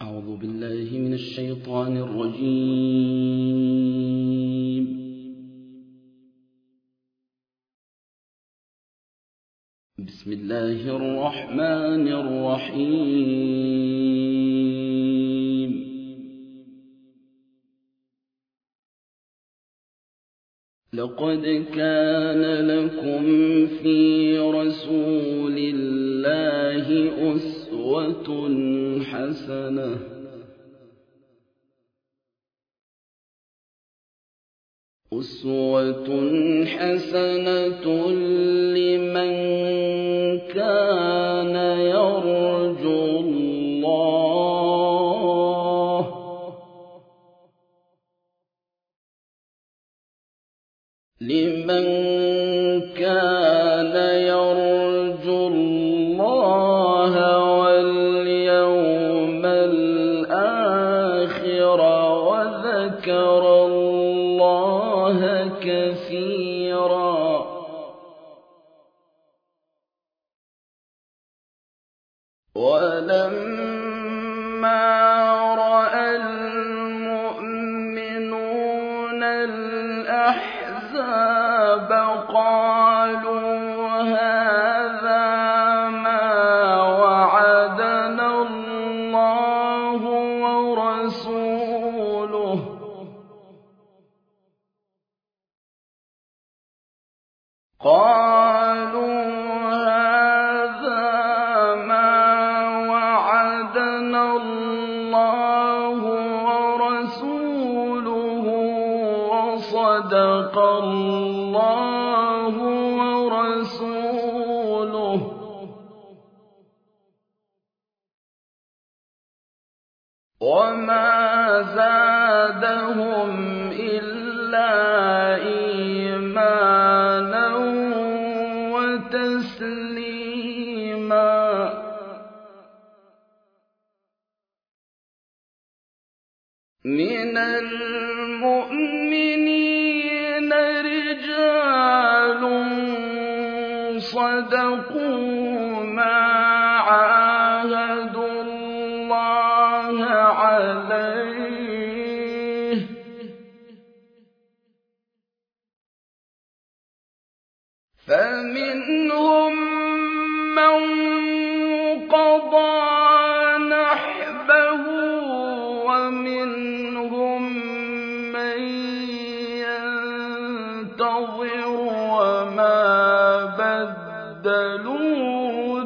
أعوذ بالله من الشيطان الرجيم. بسم الله الرحمن الرحيم. لقد كان لكم في رسول الله أسوة حسنة لمن كان يرجو الله واليوم الآخر وذكر الله كثيرا. ولما رأى المؤمنون الأحزاب قالوا هذا ما وعدنا الله ورسوله وصدق الله ورسوله. وما زادهم إلا إيمانا وتسليما. من المؤمنين رجال صدقوا ما عاهدوا الله عليه فمنهم من قضى نحبه ومنهم من ينتظر وما بدلوا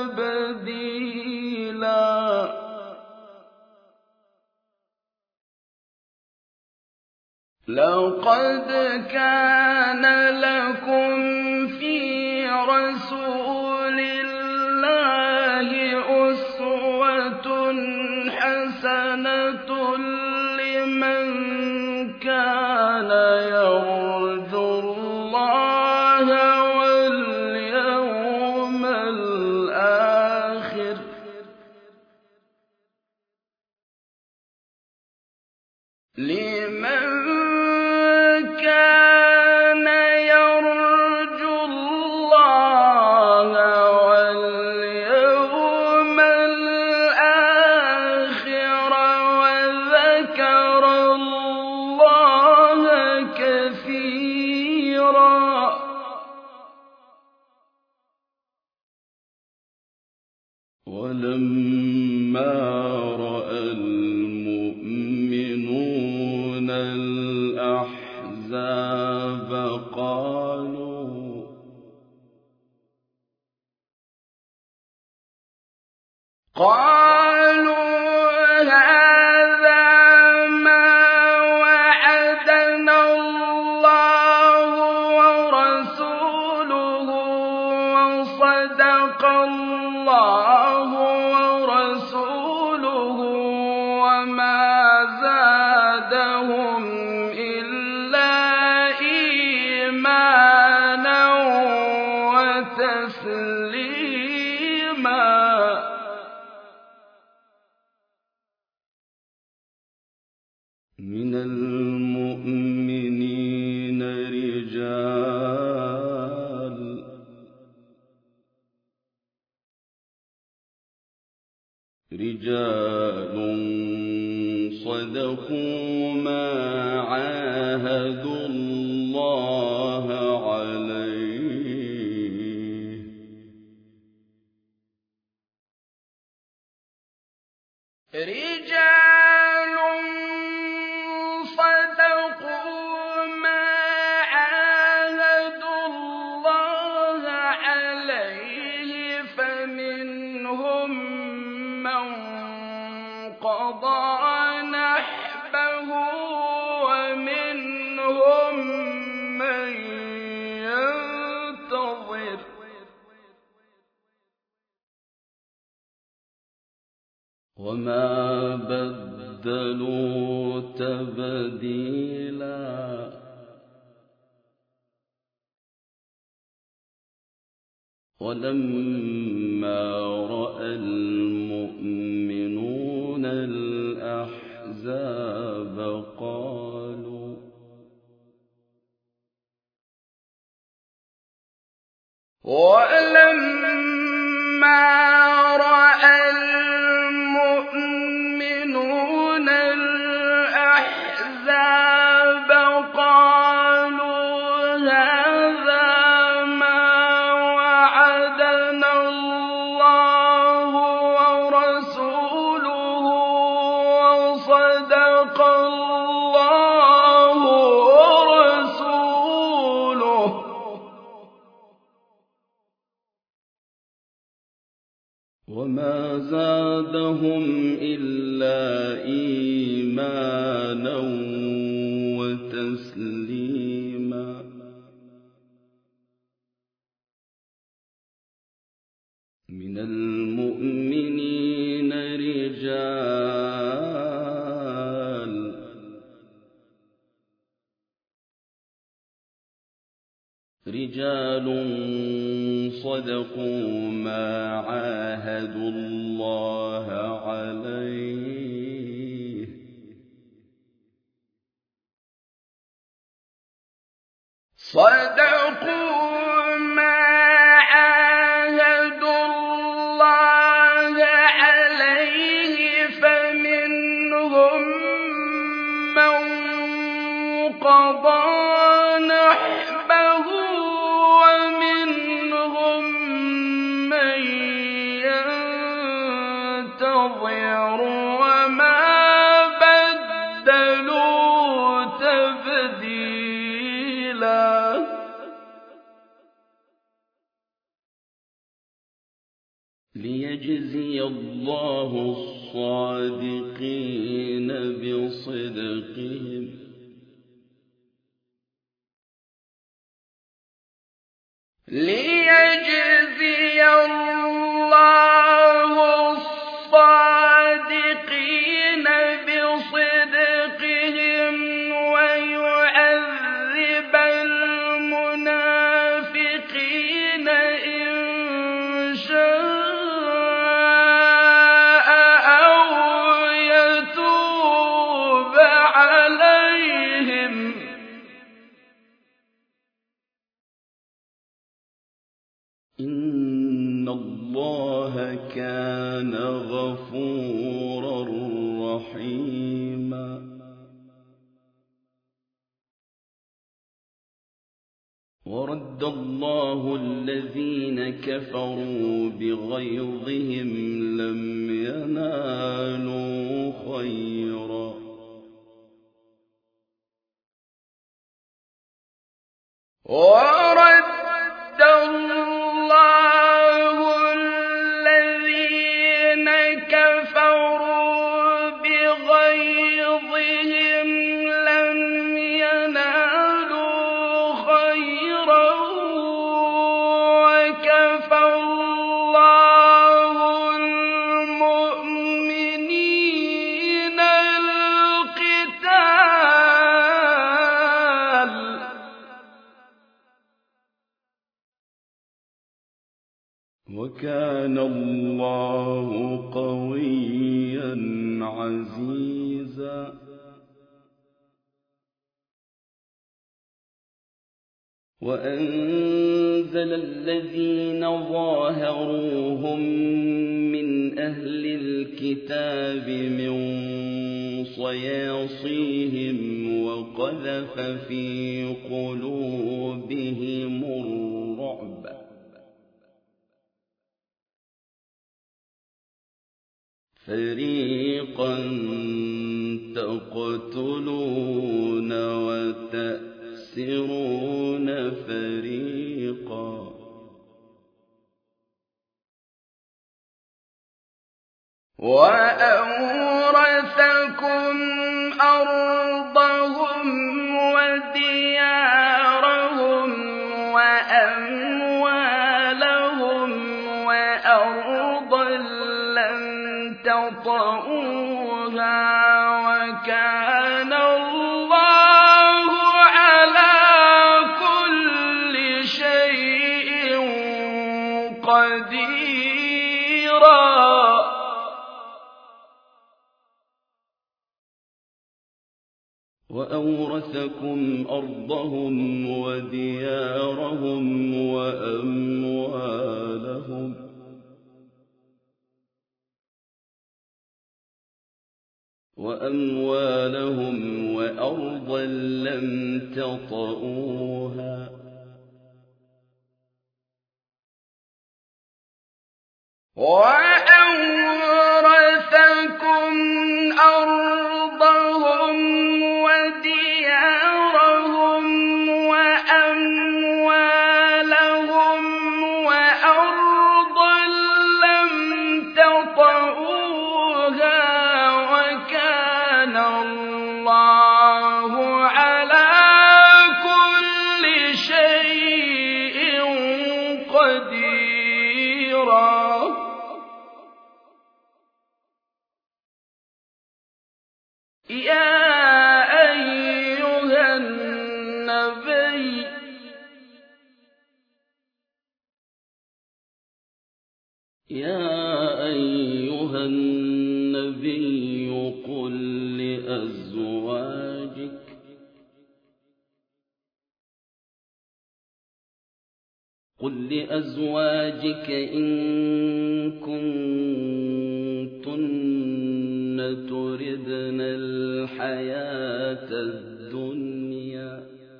تبديلا. لقد كان لكم في رسول الله أسوة حسنة لمن كان يرجو الله واليوم الآخر وذكر الله كثيرا. ولما رأى المؤمنون الأحزاب قالوا هذا ما وعدنا الله ورسوله وصدق الله ورسوله وما زادهم إلا إيمانا وتسليما. من المؤمنين رجال صدقوا ما عاهدوا الله عليه رجال صدقوا ما عاهدوا الله عليه فمنهم من قضى نحبه ومنهم من ينتظر وما بدلوا تبديلا ولما رأى المؤمنون الأحزاب قالوا المؤمنون الأحزاب قالوا هذا ما وعدنا الله ورسوله وصدق الله ورسوله وما زادهم إلا إيمانا وتسليما من المؤمنين رجال صدقوا ما عاهدوا الله عليه صدقوا ما عاهدوا الله عليه فمنهم من قضى نحبه ومنهم من ينتظر وما بدلوا تبديلا ليجزي الله الصادقين بصدقهم ليجزي الله الصادقين بصدقهم ويعذب المنافقين إن شاء أو يتوب عليهم إن الله كان غفورا رحيما ورد الله الذين كفروا بغيظهم لم ينالوا خيرا ورد الله الذين كفروا بغيظهم لم ينالوا خيرا وكفى الله المؤمنين القتال وكان الله قويا عزيزا وأنزل الذين ظاهروهم من أهل الكتاب من صياصيهم وقذف في قلوبهم الرعب فريقا تقتلون وتأسرون فريقا وأورثكم أرضهم وديارهم وأموالهم وأرضا لم تطئوها وكان الله على كل شيء قديرا وأورثكم أرضهم وديارهم وأموالهم وأرضا لم تطئوها وأورثكم أرضهم وديارهم وأموالهم وأرضا لم تطئوها وكان الله على كل شيء قديرا يا أيها النبي قل لأزواجك إن كنتن تردن الحياة الدنيا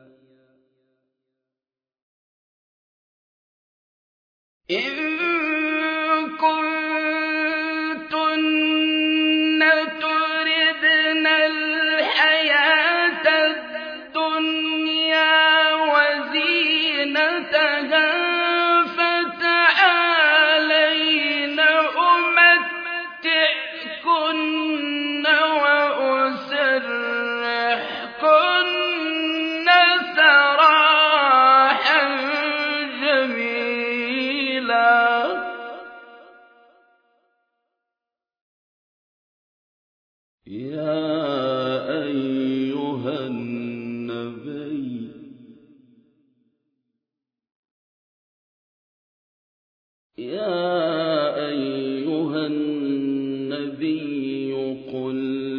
وزينتها فتعالين أمتعكن وأسرحكن سراحا جميلا يا أيها النبي قل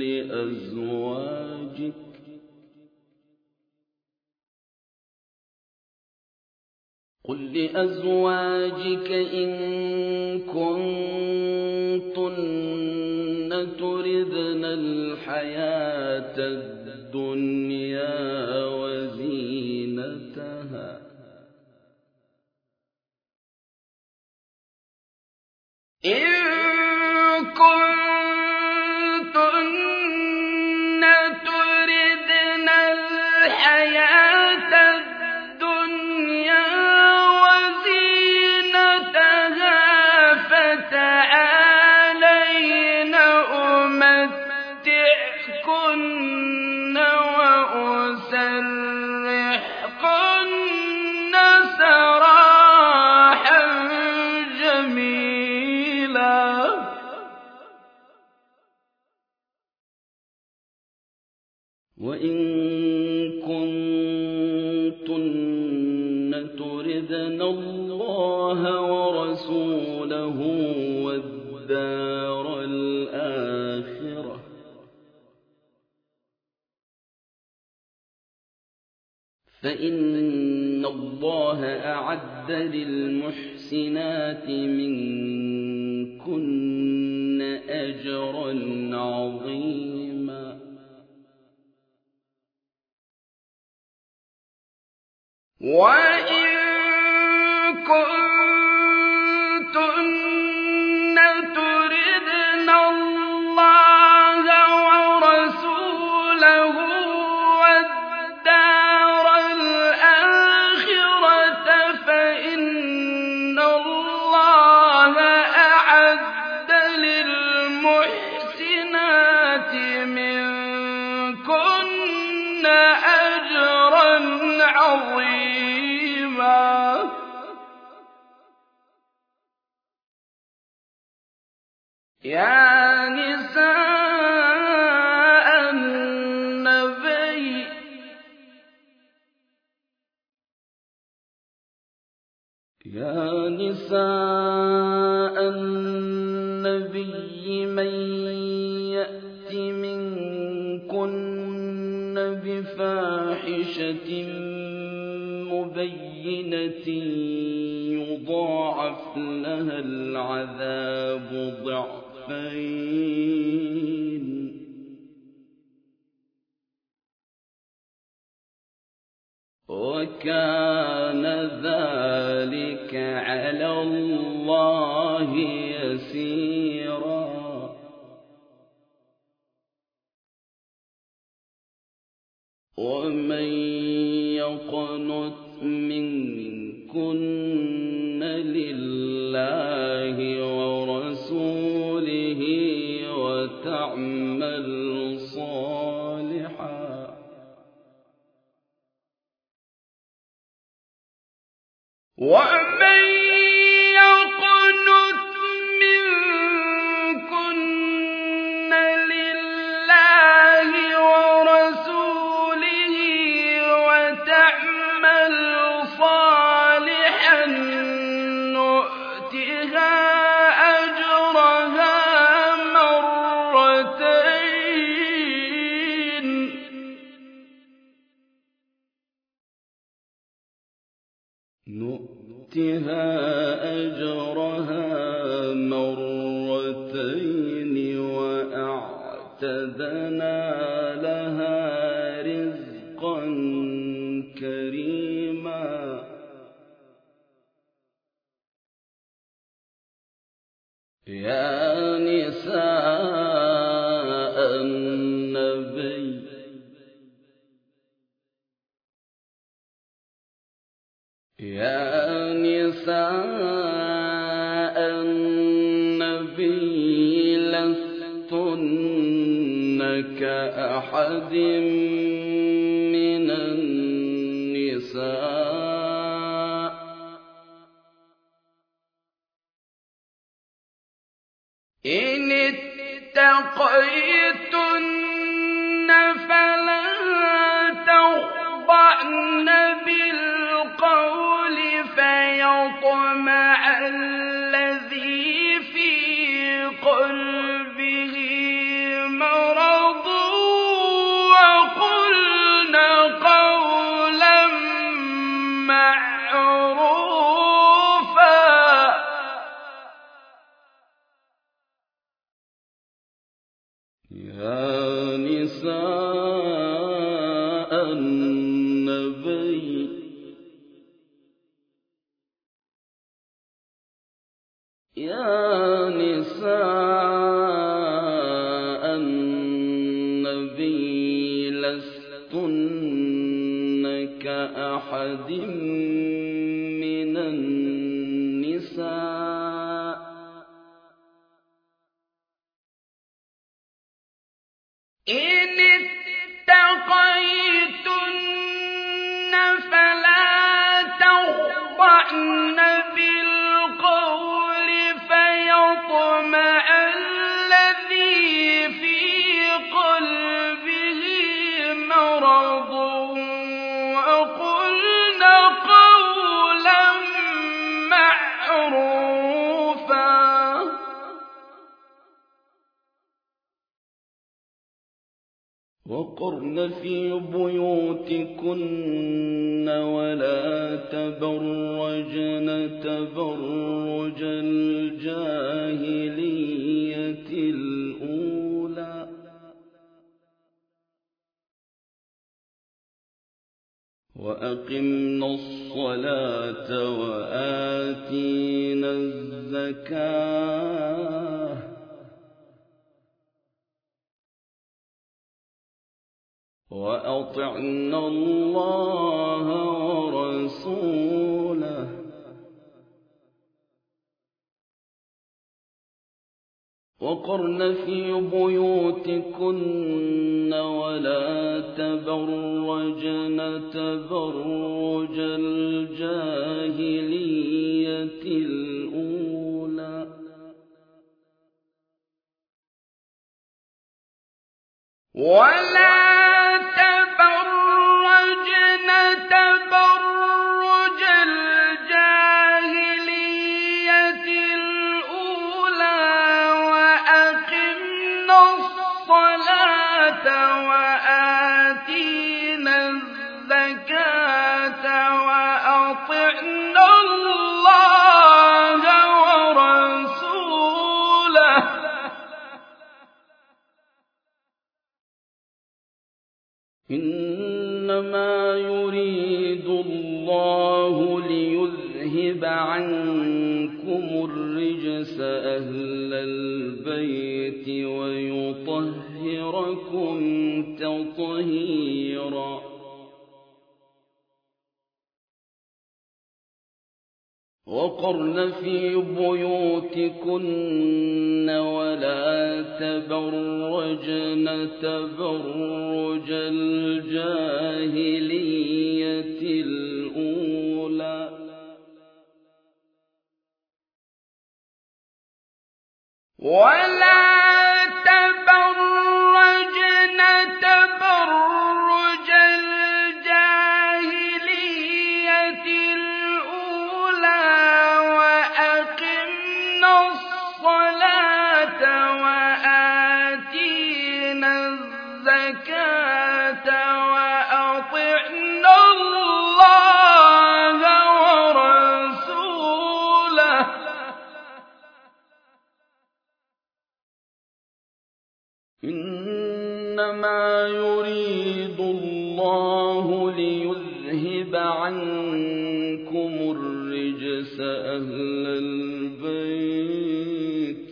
لأزواجك إن كنتن تردن الحياة الدنيا وزينتها فتعالين أمتعكن وأسرحكن سراحا جميلا وإن كنتن تردن الله ورسوله والدار الآخرة فإن الله أعد للمحسنات منكن أجرا عظيما وإن كنتن تردن الله ورسوله والدار الآخرة فإن الله أعد للمحسنات منكن أجرا عظيما. يا نساء النبي من يأت منكن بفاحشة مبينة يضاعف لها العذاب ضعفين وكان ذلك على الله يسيرا. ومن يقنت منكن لله ورسوله وتعمل صالحا ومن يقنت منكن لله ورسوله وتعمل صالحا نؤتها أجرها مرتين وأعتدنا لها رزقا كريما. يا نساء النبي لستن كأحد من النساء إن اتقيتن فلا تخضعن بالقول فيطمع الذي في قلبه مرض وقلن قولا معروفا. يا نساء النبي لستن كأحد من النساء إن اتقيتن فلا تخضعن بالقول فيطمع الذي في قلبه مرض وقلن قولا معروفا. وقرن في بيوتكن ولا تبرجن تبرج الجاهلية الأولى وأقمنا الصلاة وآتينا الزكاة وأطعنا الله ورسوله وقرن في بيوتكن ولا تبرجن تبرج الجاهلية الأولى ولا تبرجن تبرج الجاهلية الأولى وأقمنا الصلاة وآتينا الزكاة وأطعنا الله ورسوله إنما يريد الله ليذهب عنكم الرجس أهل البيت ويطهركم تطهيرا وقرن في بيوتكن ولا تبرجن تبرج الجاهلية الأولى ولا تبرجن تبرج الجاهلية الأولى وأقمنا الصلاة وآتينا الزكاة وأطعنا الله ورسوله إنما يريد الله ليذهب عنكم الرجس أهل البيت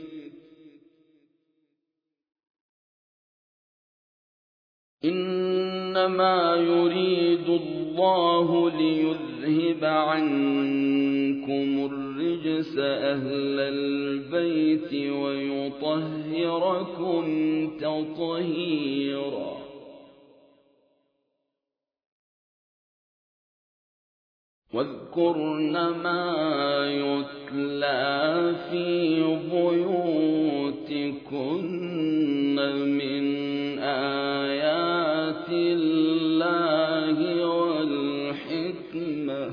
إنما يريد الله ليذهب عنكم الرجس أهل البيت ويطهركم تطهيرا واذكرن ما يتلى في بيوتكن من آيات الله والحكمة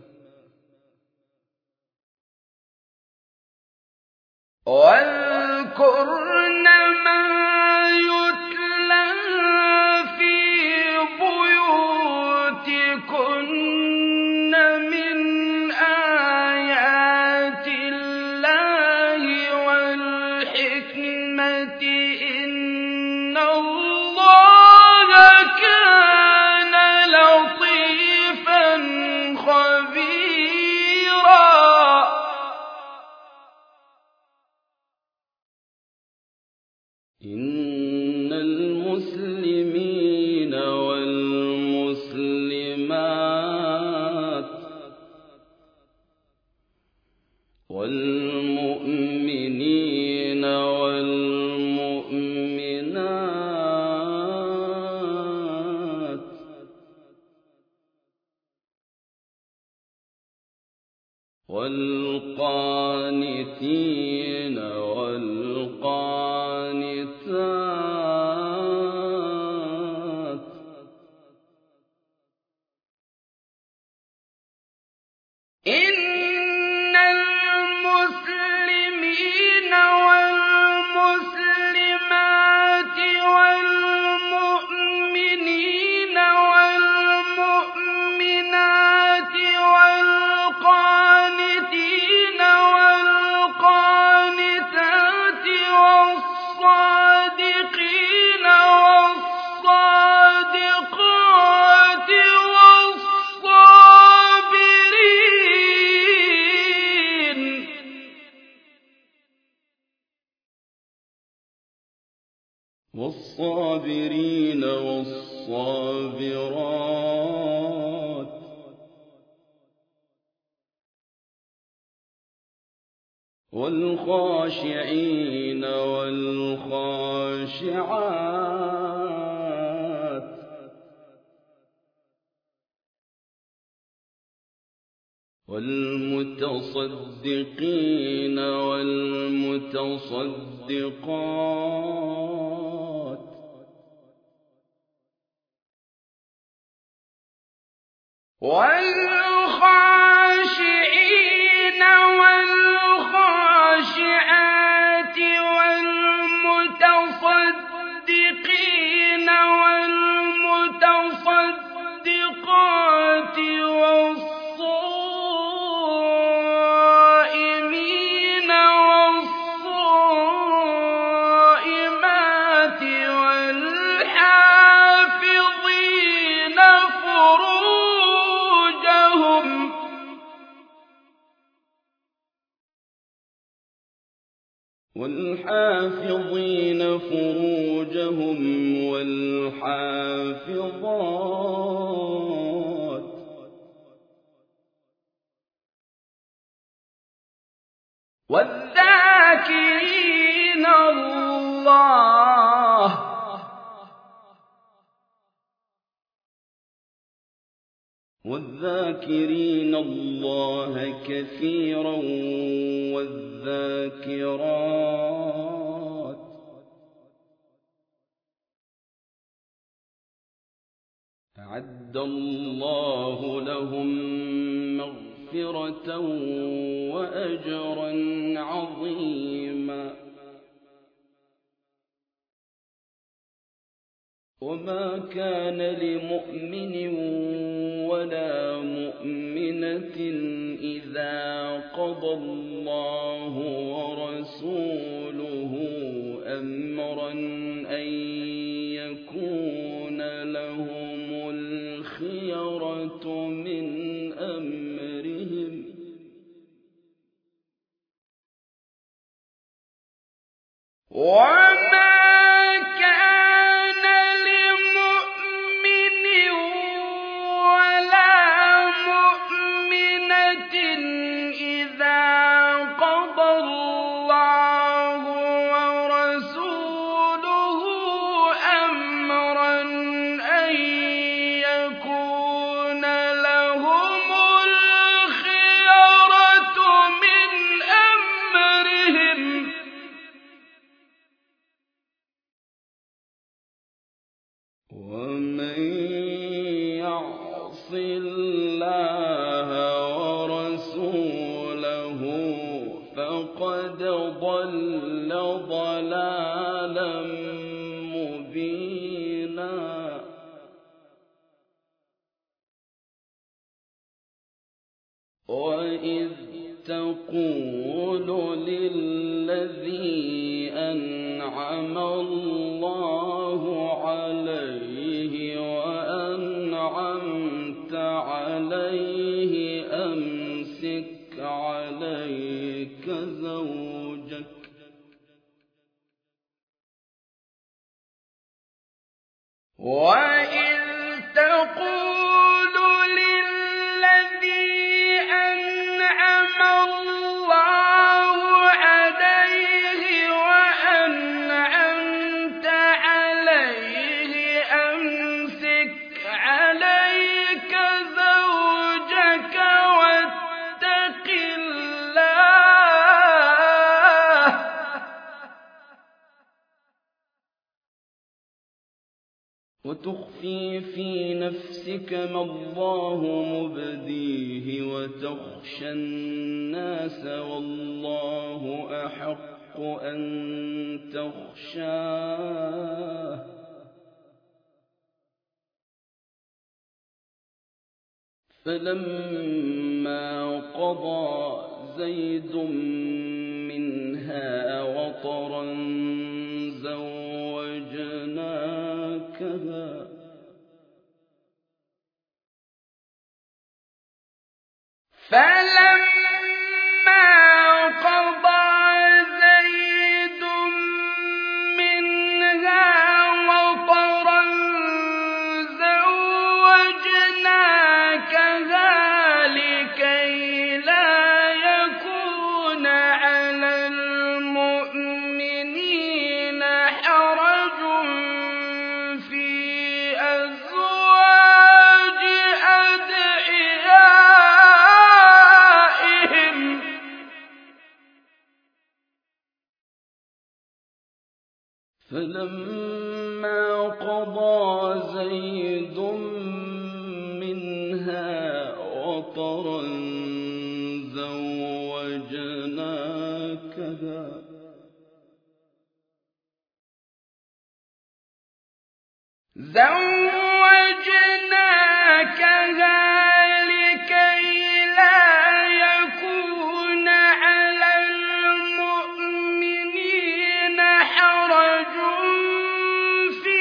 واذكرن ما يتلى في بيوتكن من آيات الله والحكمة إن الله كان لطيفا خبيرا إن المسلمين والمسلمات والمؤمنين والمؤمنات والقانتين والقانتات إن المسلمين والمسلمات والمؤمنين والمؤمنات والقانتين والقانتات والصابرين والصابرات والخاشعين والخاشعات والمتصدقين والمتصدقات والخاشعين والخاشعات والمتصدقين والمتصدقات والصائمين والصائمات والحافظين فروجهم والحافظات والذاكرين الله كثيرا والذاكرات أعد الله لهم مغفرة وأجرا عظيما. وما كان لمؤمن ولا مؤمنة إذا قضى الله ورسوله أمرا أن يكون لهم الخيرة من أمرهم وما كان لمؤمن ولا مؤمنة إذا قضى الله ورسوله أمرا أن يكون لهم الخيرة من أمرهم ومن يعص الله ورسوله فقد ضل ضلالا مبينا. وإذ تقول للذي أنعم الله عليه وأنعمت عليه أمسك عليك زوجك وإذ تقول للذي أنعم الله عليه وأنعمت عليه أمسك عليك زوجك واتق الله وتخفي في نفسك ما الله مبديه وتخشى الناس والله أحق أن تخشاه. فلما قضى زيد منها وطرا زوجناكها فلما قضى زيد منها فلما قضى زيد منها وطرا زوجناكها لكي لا يكون على المؤمنين حرج في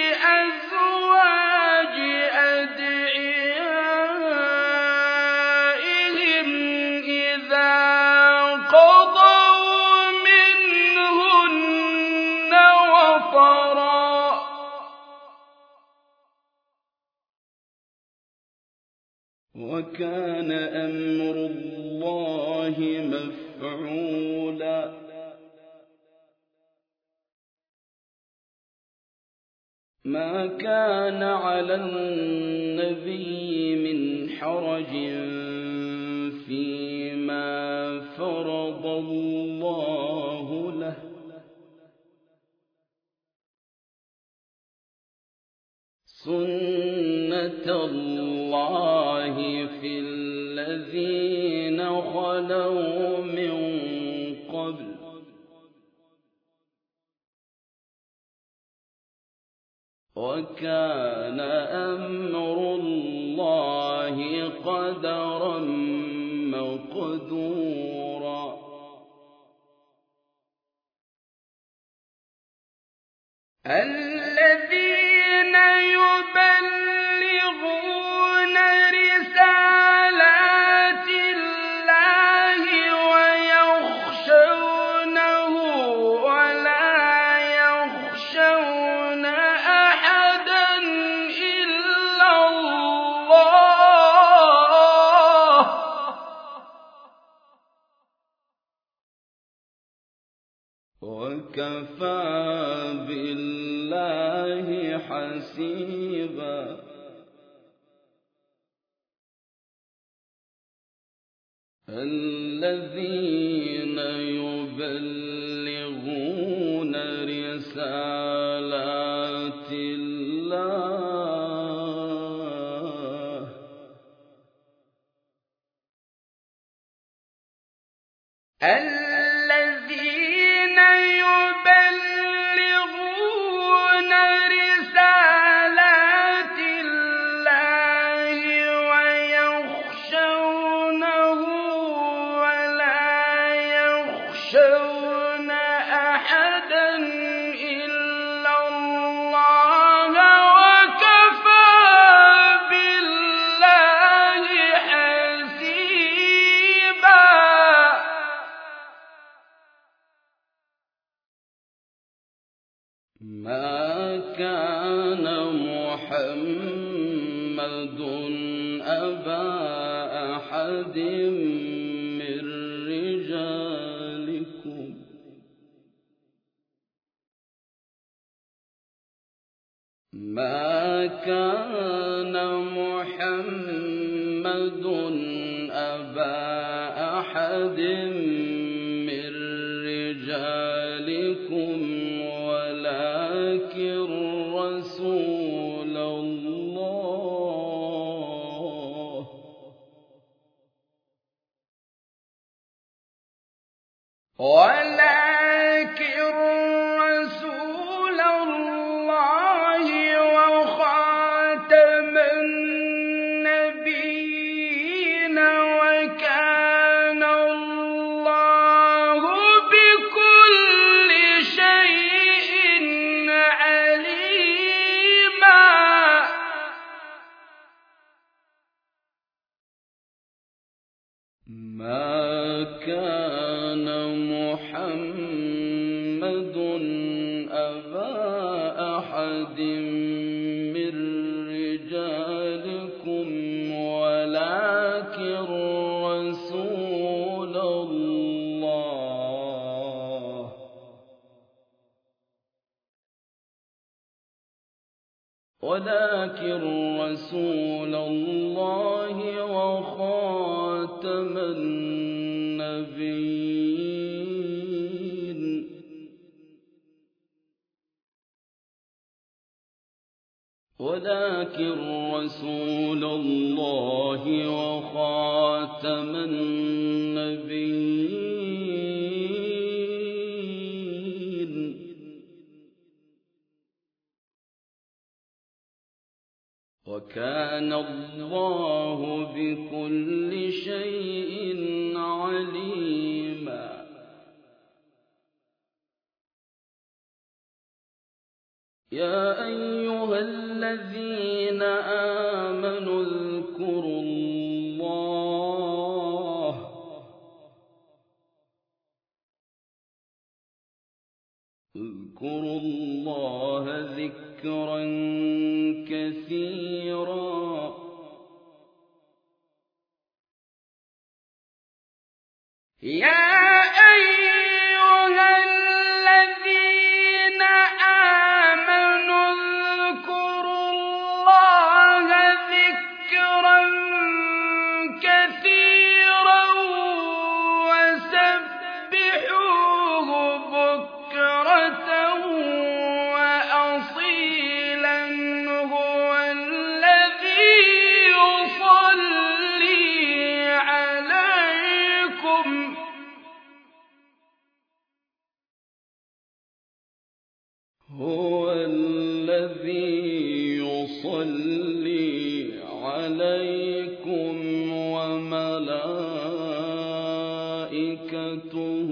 أزواج أدعيائهم إذا قضوا منهن وطرا وكان أمر الله مفعولا ما كان على النبي من حرج فيما فرض الله له سنة الله في الذين خلوا من قبل وكان أمر الله قدرا مقدورا الذين يبلغون رسالات الله ويخشونه ولا يخشون أحدا إلا الله وكفى بالله حسيبا الذين يبلغون رسالات الله الذين يبلغون رسالات الله ويخشونه ولا يخشون أحدا إلا الله وكفى بالله حسيبا ما كان محمد أبا أحد من رجالكم ما كان محمد أبا أحد من رجالكم ولكن رسول الله وخاتم النبيين وكان الله بكل شيء عليما ما كان محمد أبا أحد من رجالكم ولكن رسول الله وخاتم النبيين ولكن رسول الله وخاتم النبيين، وكان الله بكل شيء عليما. يا أيها الذين آمنوا اذكروا الله ذكرا كثيرا. يا أيها الذين آمنوا اذكروا الله ذكرا كثيرا وسبحوه بكرة وأصيلا. هو الذي يصلي عليكم وملائكته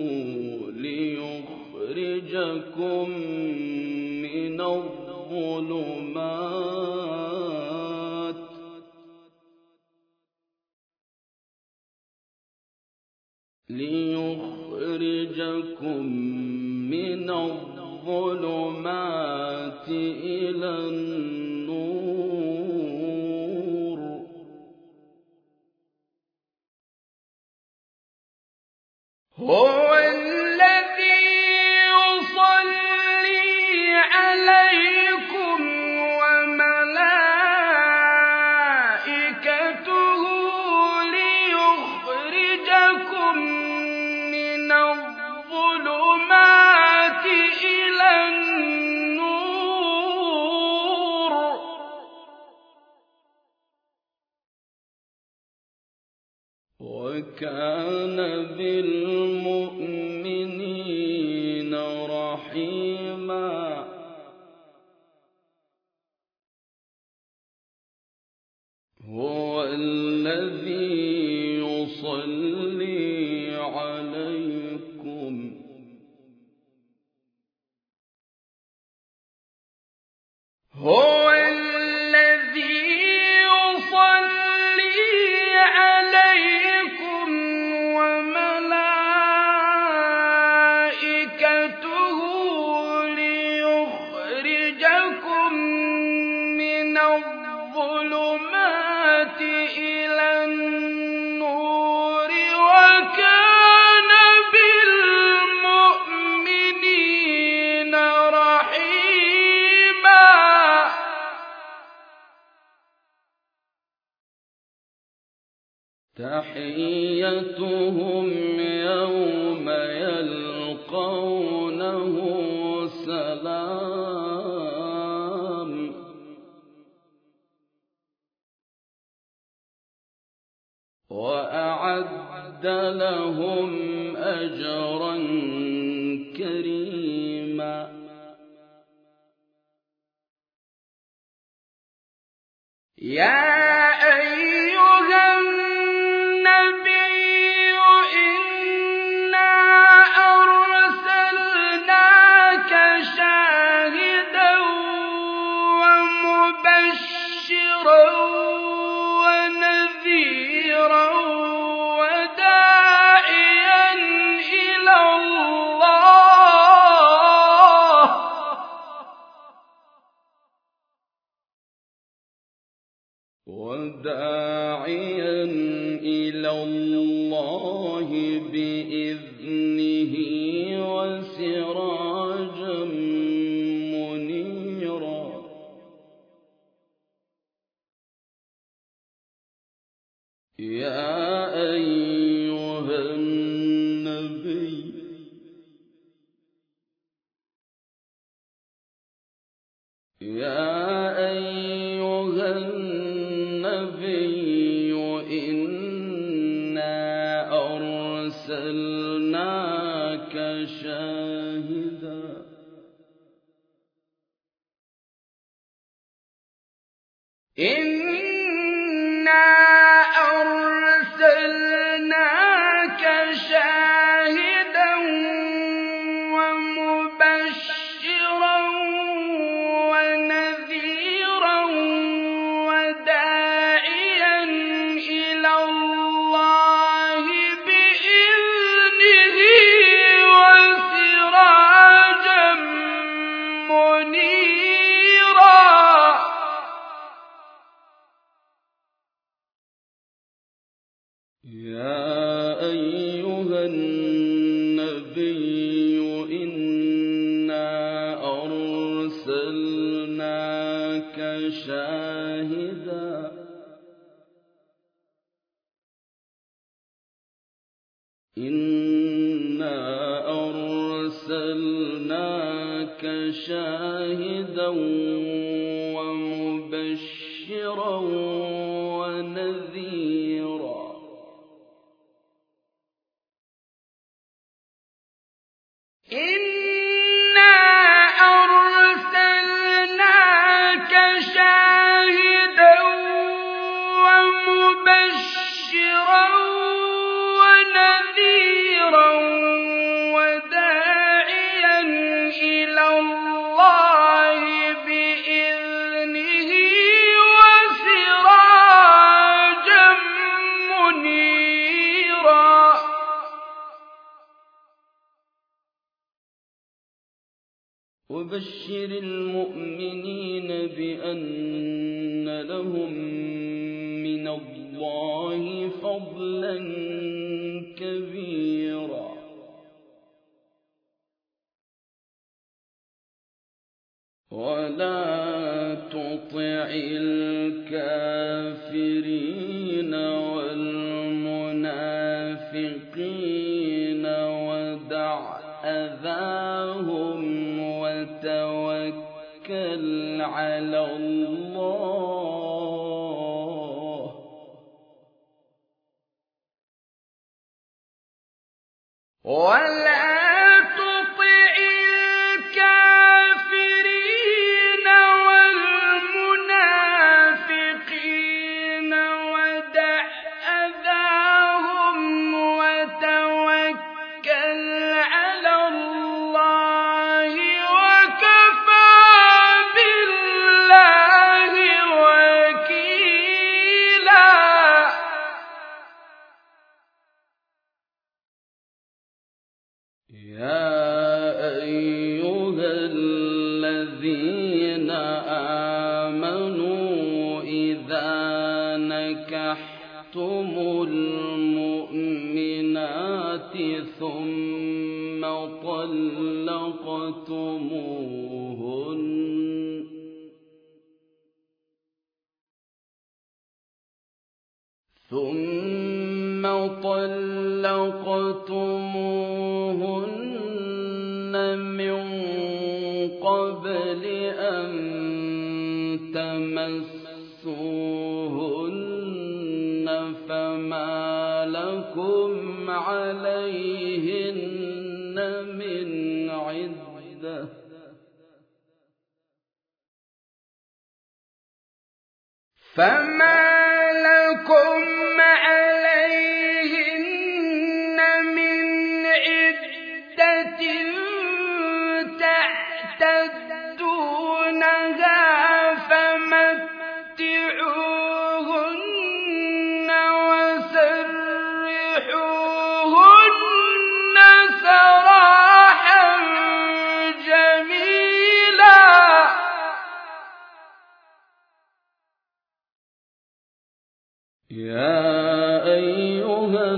ليخرجكم من الظلمات إلى النور. هو الذي يصلي عليكم وملائكته ليخرجكم من الظلمات إلى النور. وكان بالمؤمنين رحيما. هو الذي يصلي عليكم وملائكته ليخرجكم من الظلمات إلى النور. وكان بالمؤمنين رحيما. تحيتهم يوم يلقونه سلام. وأعد لهم أجرا كريما. يا أيها النبي إنا أرسلناك شاهدا ومبشرا ونذيرا وداعيا إلى الله بإذنه وسراجا منيرا. يا أيها النبي يا إنا أرسلناك شاهدا ومبشرا ونذيرا وداعيا إلى الله بإذنه وسراجا منيرا. يا أيها النبي إنا أرسلناك شاهدا ومبشرا ونذيرا. إنا أرسلناك شاهدا ومبشرا ونذيرا وداعيا إلى الله بإذنه وسراجا منيرا. وبشر المؤمنين بأن لهم من الله فضلا كبيرا. ولا تطع الكافرين والمنافقين ودع أذاهم وتوكل على الله. ولا تطع الكافرين والمنافقين ودع أذاهم وتوكل على الله وكفى بالله وكيلا. يا أيها الذين آمنوا إذا نكحتم المؤمنات ثم طلقتموهن من قبل أن تمسوهن فما لكم عليهن من عدة تعتدونها فمتعوهن وسرحوهن سراحا جميلا. يا أيها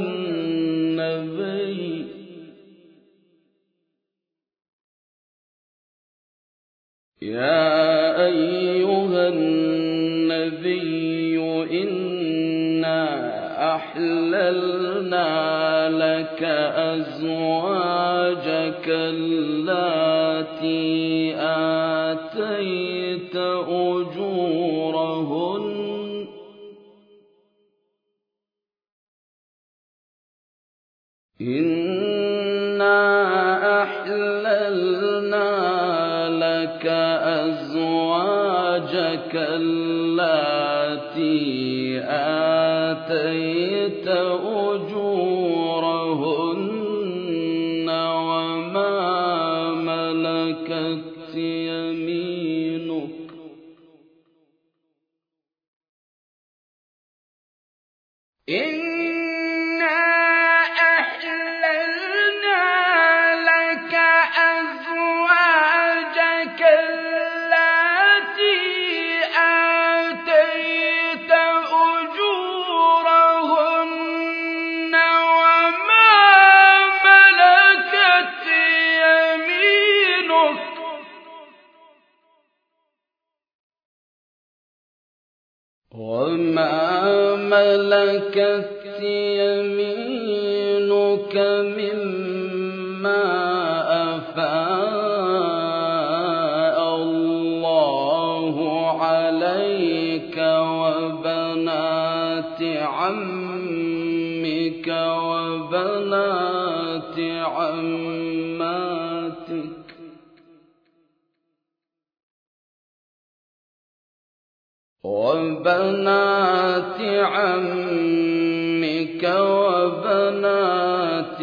النبي إنا أحللنا لك أزواجك اللاتي آتيت أجورهن إنا أحللنا لك أزواجك مالك اللاتي آتيت أجورهن وما ملكت يمينك إنا أحللنا لك أزواجك اللاتي آتيت أجورهن وما ملكت يمينك مما أفاء الله عليك وبنات عمك وبنات عماتك وبنات عمك وبنات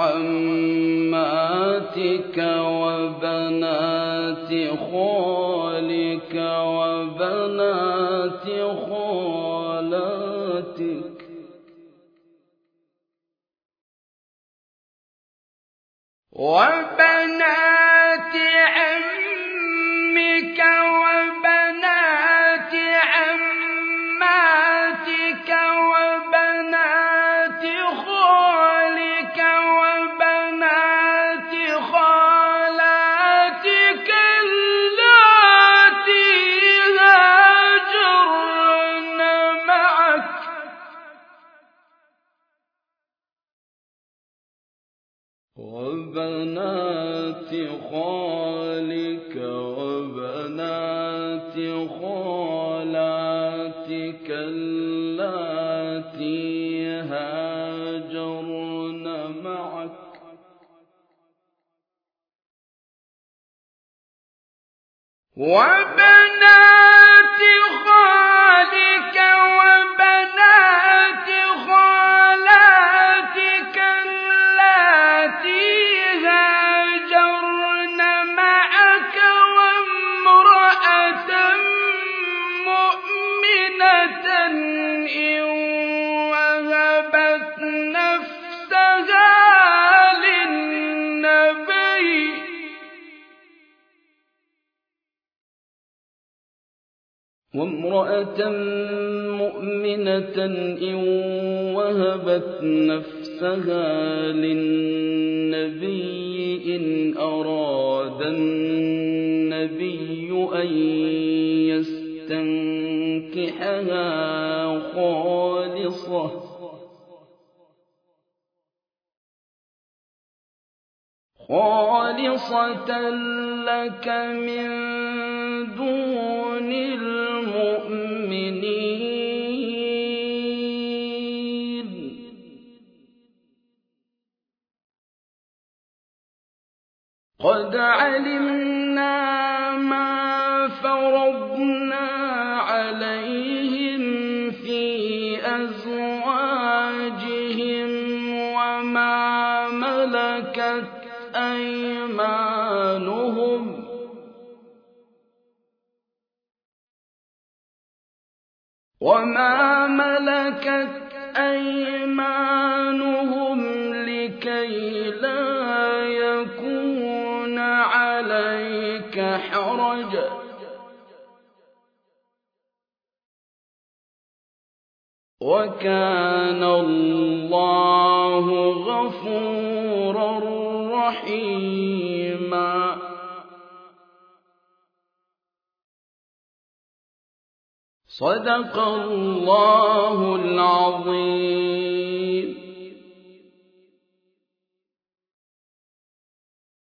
عماتك وبنات خالك وبنات خالاتك وبنات عمك وبنات عماتك وبنات خالك وبنات خالاتك اللاتي هاجرن معك وبنات خالك وبنات خالاتك اللاتي هاجرن معك وبنات خالك وبنات خالاتك اللاتي هاجرن معك وامرأة مؤمنة إن وهبت نفسها للنبي وامرأة مؤمنة إن وهبت نفسها للنبي إن أراد النبي أن يستنكحها خالصة لك من دون المؤمنين قد علمنا ما فرضنا عليهم في أزواجهم وما ملكت أيمانهم لكي لا يكون عليك حرج وكان الله غفورا رحيما صدق الله العظيم.